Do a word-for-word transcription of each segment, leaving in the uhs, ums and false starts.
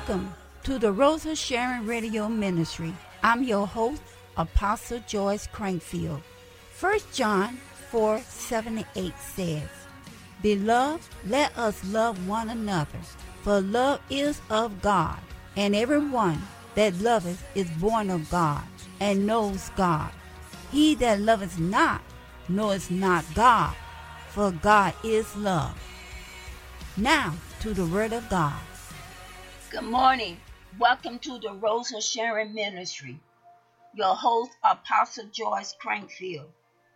Welcome to the Rosa Sharon Radio Ministry. I'm your host, Apostle Joyce Crankfield. First John four, seven, and eight says, Beloved, let us love one another, for love is of God, and everyone that loveth is born of God, and knows God. He that loveth not knoweth not God, for God is love. Now to the Word of God. Good morning. Welcome to the Rosa Sharon Ministry. Your host, Apostle Joyce Crankfield.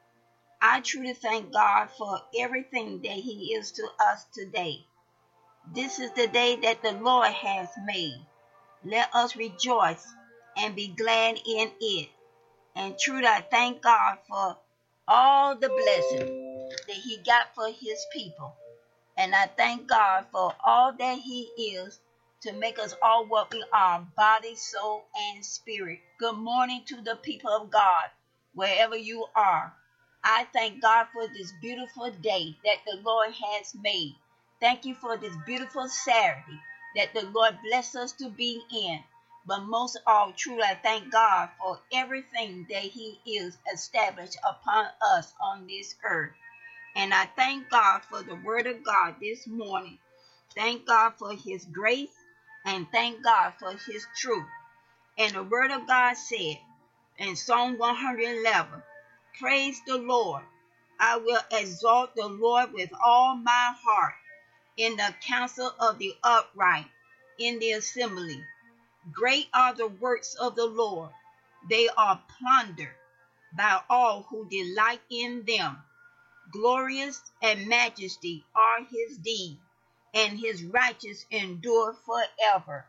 I truly thank God for everything that He is to us today. This is the day that the Lord has made. Let us rejoice and be glad in it. And truly, I thank God for all the blessings that He got for His people. And I thank God for all that He is to make us all what we are, body, soul, and spirit. Good morning to the people of God, wherever you are. I thank God for this beautiful day that the Lord has made. Thank you for this beautiful Saturday that the Lord bless us to be in. But most of all, truly, I thank God for everything that He is established upon us on this earth. And I thank God for the Word of God this morning. Thank God for His grace and thank God for His truth. And the Word of God said in Psalm one eleven, Praise the Lord. I will exalt the Lord with all my heart in the council of the upright, in the assembly. Great are the works of the Lord. They are plundered by all who delight in them. Glorious and majesty are His deeds, and His righteous endure forever.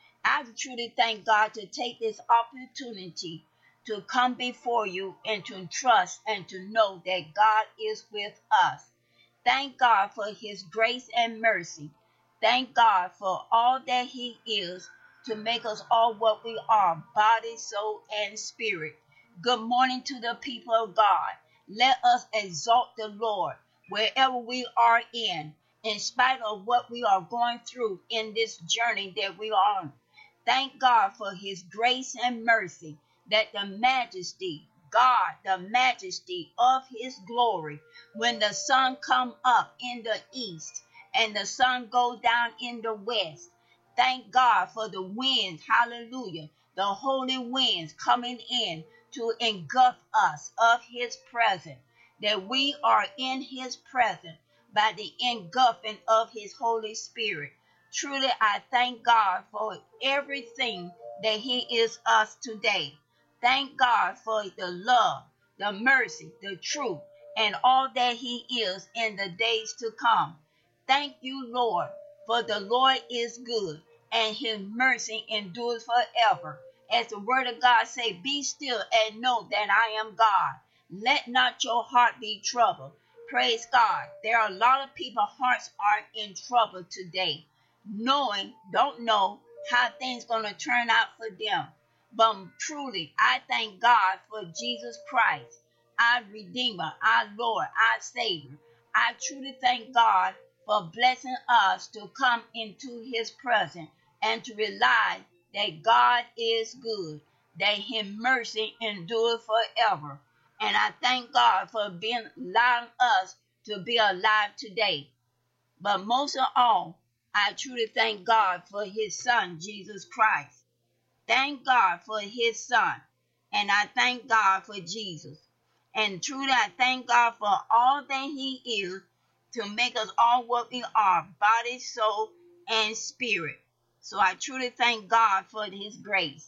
I truly thank God to take this opportunity to come before you and to trust and to know that God is with us. Thank God for His grace and mercy. Thank God for all that He is to make us all what we are, body, soul, and spirit. Good morning to the people of God. Let us exalt the Lord wherever we are in, in spite of what we are going through in this journey that we are on. Thank God for His grace and mercy, that the majesty, God, the majesty of His glory, when the sun come up in the east and the sun goes down in the west. Thank God for the winds, hallelujah, the holy winds coming in to engulf us of His presence, that we are in His presence by the engulfing of His Holy Spirit. Truly, I thank God for everything that He is us today. Thank God for the love, the mercy, the truth, and all that He is in the days to come. Thank you, Lord, for the Lord is good, and His mercy endures forever. As the Word of God say, be still and know that I am God. Let not your heart be troubled. Praise God. There are a lot of people's hearts are in trouble today, knowing, don't know how things going to turn out for them. But truly, I thank God for Jesus Christ, our Redeemer, our Lord, our Savior. I truly thank God for blessing us to come into His presence and to realize that God is good, that His mercy endures forever. And I thank God for being allowing us to be alive today. But most of all, I truly thank God for His Son, Jesus Christ. Thank God for His Son. And I thank God for Jesus. And truly, I thank God for all that He is to make us all what we are, body, soul, and spirit. So I truly thank God for His grace.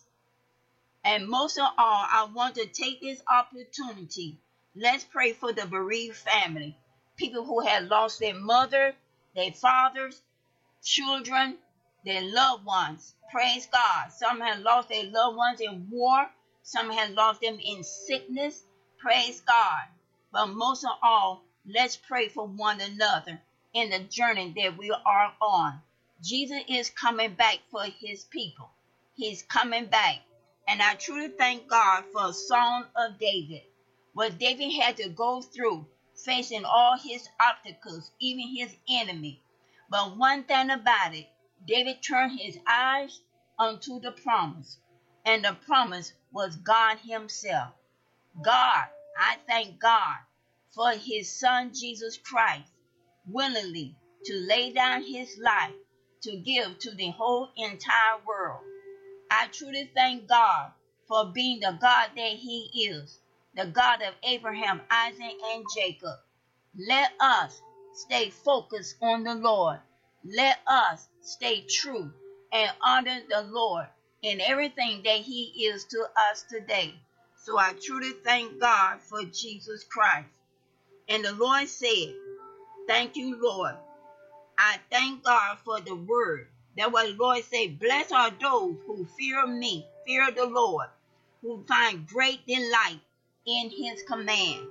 And most of all, I want to take this opportunity. Let's pray for the bereaved family. People who have lost their mother, their fathers, children, their loved ones. Praise God. Some have lost their loved ones in war. Some have lost them in sickness. Praise God. But most of all, let's pray for one another in the journey that we are on. Jesus is coming back for His people. He's coming back. And I truly thank God for a Song of David, what David had to go through, facing all his obstacles, even his enemy. But one thing about it, David turned his eyes unto the promise, and the promise was God himself. God, I thank God for his son Jesus Christ, willingly to lay down his life to give to the whole entire world. I truly thank God for being the God that he is, the God of Abraham, Isaac, and Jacob. Let us stay focused on the Lord. Let us stay true and honor the Lord in everything that he is to us today. So I truly thank God for Jesus Christ. And the Lord said, thank you, Lord. I thank God for the word. That what the Lord said, blessed are those who fear me, fear the Lord, who find great delight in his commands.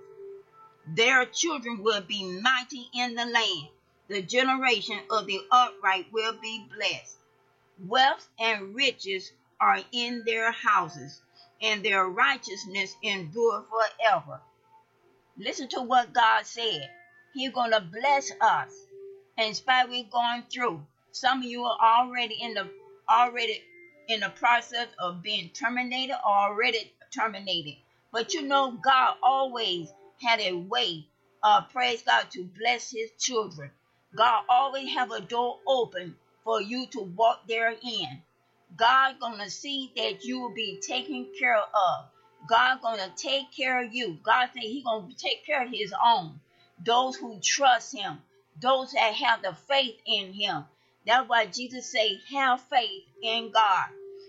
Their children will be mighty in the land. The generation of the upright will be blessed. Wealth and riches are in their houses, and their righteousness endure forever. Listen to what God said. He's going to bless us in spite of we going through. Some of you are already in the already in the process of being terminated or already terminated. But you know God always had a way, uh, praise God, to bless his children. God always have a door open for you to walk therein. God gonna see that you will be taken care of. God gonna take care of you. God said he gonna take care of his own. Those who trust him, those that have the faith in him. That's why Jesus said, have faith in God.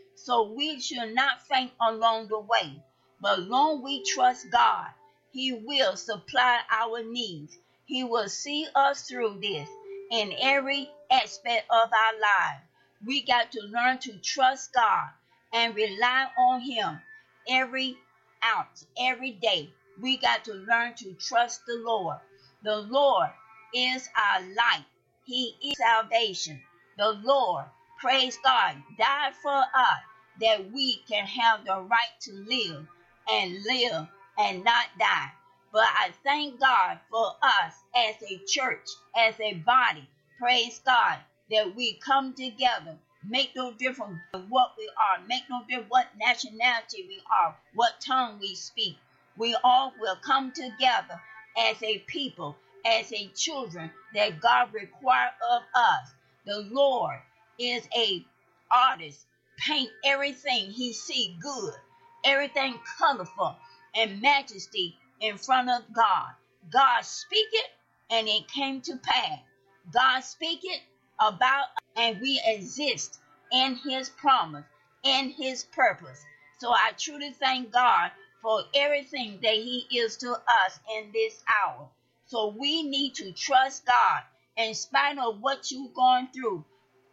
So we should not faint along the way, but long we trust God, he will supply our needs. He will see us through this in every aspect of our lives. We got to learn to trust God and rely on him every ounce, every day. We got to learn to trust the Lord. The Lord is our light. He is salvation. The Lord, praise God, died for us that we can have the right to live and live and not die. But I thank God for us as a church, as a body, praise God, that we come together. Make no difference what we are. Make no difference what nationality we are, what tongue we speak. We all will come together as a people, as a children that God requires of us. The Lord is a artist. Paint everything he see good, everything colorful and majesty in front of God. God speak it and it came to pass. God speak it about and we exist in his promise, in his purpose. So I truly thank God for everything that he is to us in this hour. So we need to trust God in spite of what you're going through.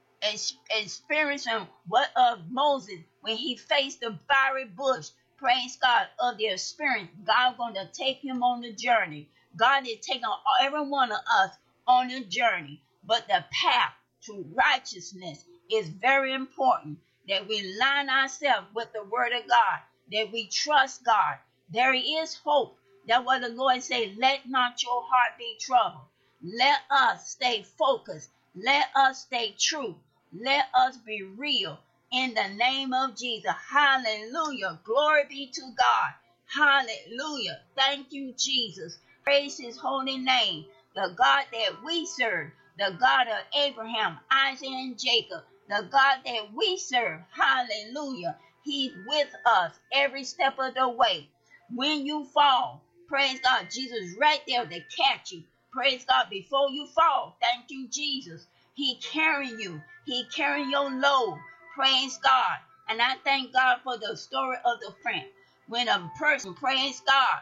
Experiencing what of Moses when he faced the fiery bush, praise God, of the experience. God going to take him on the journey. God is taking every one of us on the journey. But the path to righteousness is very important, that we line ourselves with the word of God, that we trust God. There is hope. That's what the Lord said, let not your heart be troubled. Let us stay focused. Let us stay true. Let us be real in the name of Jesus. Hallelujah. Glory be to God. Hallelujah. Thank you, Jesus. Praise his holy name. The God that we serve, the God of Abraham, Isaac, and Jacob, the God that we serve. Hallelujah. He's with us every step of the way. When you fall, praise God, Jesus right there to catch you. Praise God, before you fall. Thank you, Jesus. He carrying you. He carrying your load. Praise God. And I thank God for the story of the friend. When a person, praise God,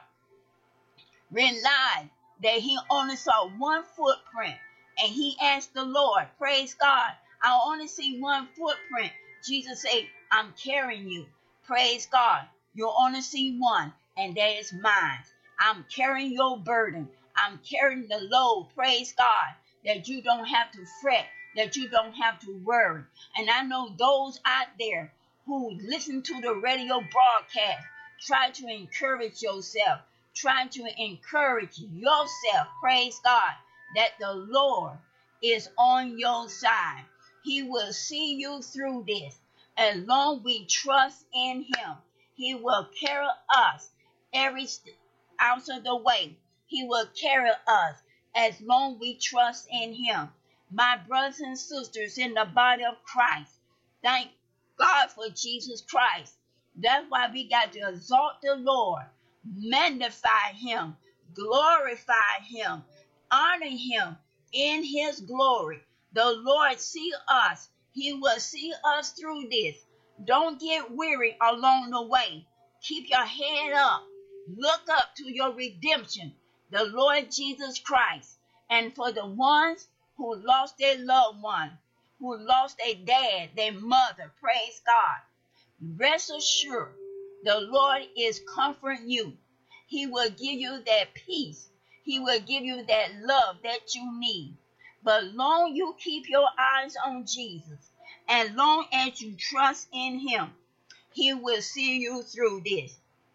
realized that he only saw one footprint. And he asked the Lord, praise God, I only see one footprint. Jesus said, I'm carrying you. Praise God. You only see one, and that is mine. I'm carrying your burden. I'm carrying the load. Praise God. That you don't have to fret, that you don't have to worry. And I know those out there who listen to the radio broadcast, try to encourage yourself, try to encourage yourself, praise God, that the Lord is on your side. He will see you through this. As long as we trust in him, he will carry us every ounce of the way. He will carry us as long as we trust in him. My brothers and sisters in the body of Christ, thank God for Jesus Christ. That's why we got to exalt the Lord, magnify him, glorify him, honor him in his glory. The Lord see us. He will see us through this. Don't get weary along the way. Keep your head up. Look up to your redemption, the Lord Jesus Christ. And for the ones who lost their loved one, who lost their dad, their mother, praise God. Rest assured, the Lord is comforting you. He will give you that peace. He will give you that love that you need. But long you keep your eyes on Jesus, and long as you trust in him, he will see you through this.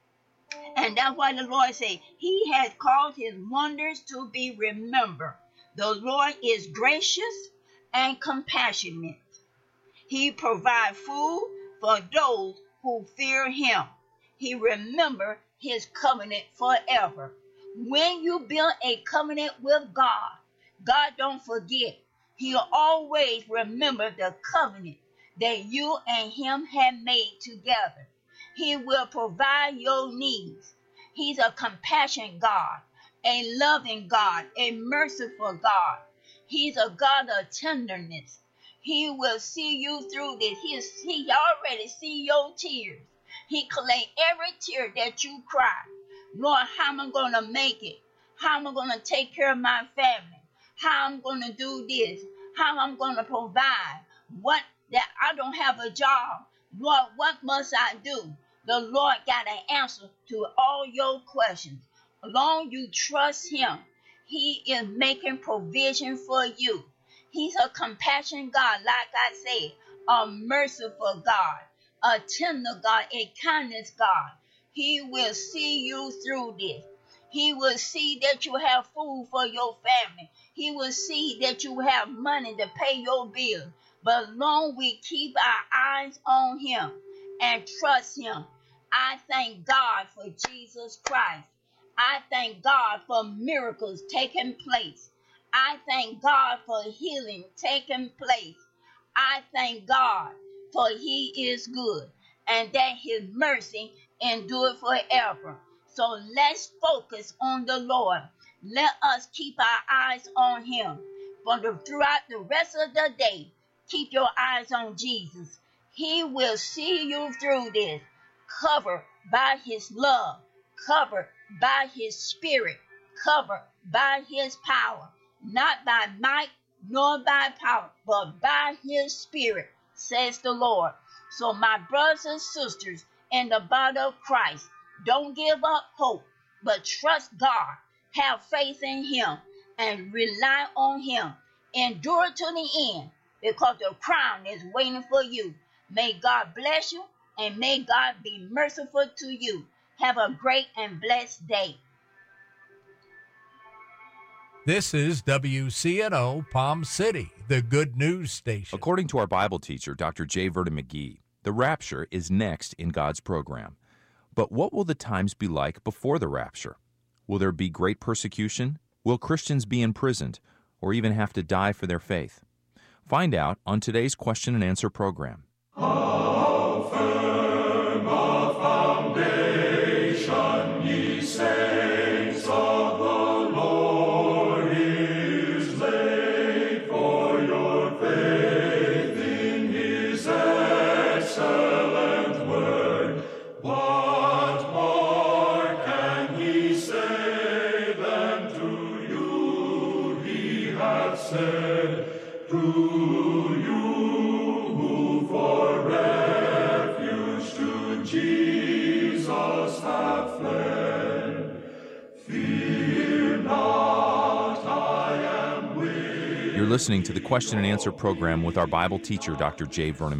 And that's why the Lord said, he has caused his wonders to be remembered. The Lord is gracious and compassionate. He provides food for those who fear him. He remembers his covenant forever. When you build a covenant with God, God don't forget. He'll always remember the covenant that you and him have made together. He will provide your needs. He's a compassionate God, a loving God, a merciful God. He's a God of tenderness. He will see you through this. He, he already see your tears. He collect every tear that you cry. Lord, how am I going to make it? How am I going to take care of my family? How I'm going to do this? How I'm going to provide? What that I don't have a job. Lord, what must I do? The Lord got an answer to all your questions. As long as you trust him, he is making provision for you. He's a compassionate God, like I said, a merciful God, a tender God, a kindness God. He will see you through this. He will see that you have food for your family. He will see that you have money to pay your bills. But as long as we keep our eyes on him and trust him, I thank God for Jesus Christ. I thank God for miracles taking place. I thank God for healing taking place. I thank God for he is good and that his mercy endure forever. So let's focus on the Lord. Let us keep our eyes on him. But throughout the rest of the day, keep your eyes on Jesus. He will see you through this, covered by his love, covered by his spirit, covered by his power, not by might nor by power, but by his spirit, says the Lord. So my brothers and sisters in the body of Christ, don't give up hope, but trust God. Have faith in him and rely on him. Endure to the end, because the crown is waiting for you. May God bless you, and may God be merciful to you. Have a great and blessed day. This is W C N O Palm City, the good news station. According to our Bible teacher, Doctor J. Vernon McGee, the rapture is next in God's program. But what will the times be like before the rapture? Will there be great persecution? Will Christians be imprisoned or even have to die for their faith? Find out on today's question and answer program. How firm a foundation, ye saints of the Lord, is laid for your faith in his excellent word. What more can he say than to you he hath said, to you who for refuge to Jesus have fled? Fear not, I am with you. You're listening to the question and answer program with our Bible teacher, Doctor J. Vernon